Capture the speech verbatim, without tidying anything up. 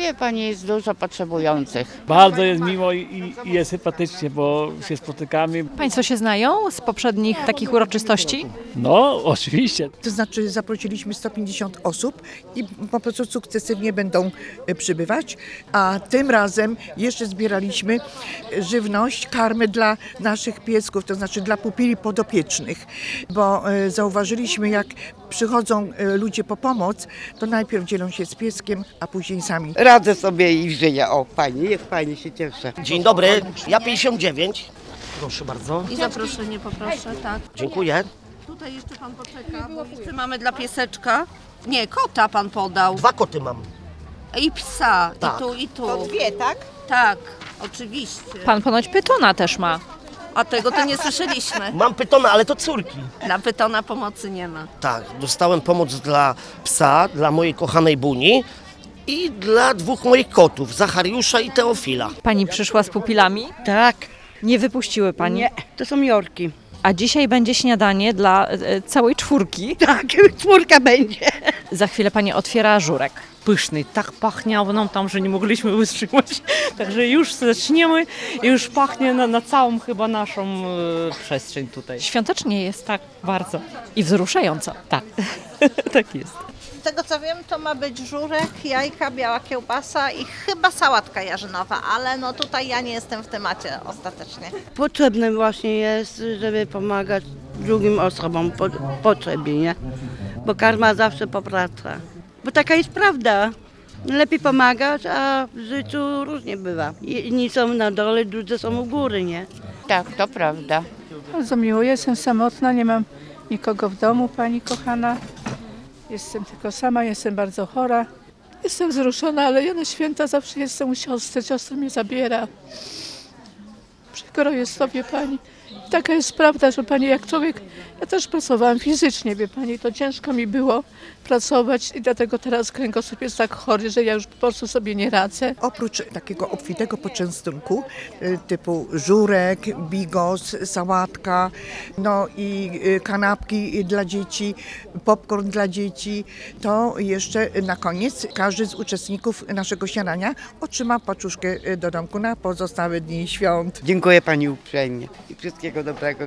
wie pani, jest dużo potrzebujących. Bardzo jest miło i, i jest sympatycznie, bo się spotykamy. Państwo się znają z poprzednich takich uroczystości? No, oczywiście. To znaczy zaprosiliśmy sto pięćdziesiąt osób i po prostu sukcesywnie będą e, przybywać, a tym razem jeszcze zbieraliśmy żywność, karmy dla naszych piesków, to znaczy dla pupili podopiecznych, bo e, zauważyliśmy, jak przychodzą e, ludzie po pomoc, to najpierw dzielą się z pieskiem, a później sami. Radzę sobie i żyję. O, pani, niech pani się cieszy. Dzień dobry, ja pięćdziesiąt dziewięć. Proszę bardzo. I zaproszenie poproszę, tak. Dziękuję. Tutaj jeszcze pan poczeka, bo jeszcze mamy dla pieseczka. Nie, kota pan podał. Dwa koty mam. I psa, Tak. i tu, i tu. To dwie, tak? Tak, oczywiście. Pan ponoć pytona też ma. A tego to nie słyszeliśmy. Mam pytona, ale to córki. Dla pytona pomocy nie ma. Tak, dostałem pomoc dla psa, dla mojej kochanej Buni i dla dwóch moich kotów, Zachariusza i Teofila. Pani przyszła z pupilami? Tak. Nie wypuściły pani? Nie, to są Jorki. A dzisiaj będzie śniadanie dla e, całej czwórki. Tak, czwórka będzie. Za chwilę pani otwiera żurek. Pyszny, tak pachniało nam tam, że nie mogliśmy wytrzymać. Także już zaczniemy i już pachnie na, na całą chyba naszą e, przestrzeń tutaj. Świątecznie jest. Tak, bardzo. I wzruszająco. Tak, tak jest. Z tego co wiem, to ma być żurek, jajka, biała kiełbasa i chyba sałatka jarzynowa, ale no tutaj ja nie jestem w temacie ostatecznie. Potrzebne właśnie jest, żeby pomagać drugim osobom po potrzebie, nie? Bo karma zawsze poprawia. Bo taka jest prawda. Lepiej pomagać, a w życiu różnie bywa. Jedni są na dole, drudzy są u góry, nie? Tak, to prawda. Bardzo miło, jestem samotna, nie mam nikogo w domu, pani kochana. Jestem tylko sama, jestem bardzo chora. Jestem wzruszona, ale ja na święta zawsze jestem u siostry, siostra mnie zabiera. Przykro jest to, wie pani. I taka jest prawda, że pani jak człowiek, ja też pracowałam fizycznie, wie pani, to ciężko mi było pracować i dlatego teraz kręgosłup jest tak chory, że ja już po prostu sobie nie radzę. Oprócz takiego obfitego poczęstunku y, typu żurek, bigos, sałatka, no i y, kanapki dla dzieci, popcorn dla dzieci, to jeszcze na koniec każdy z uczestników naszego śniadania otrzyma paczuszkę y, do domku na pozostałe dni świąt. Dziękuję pani uprzejmie i wszystkiego dobrego.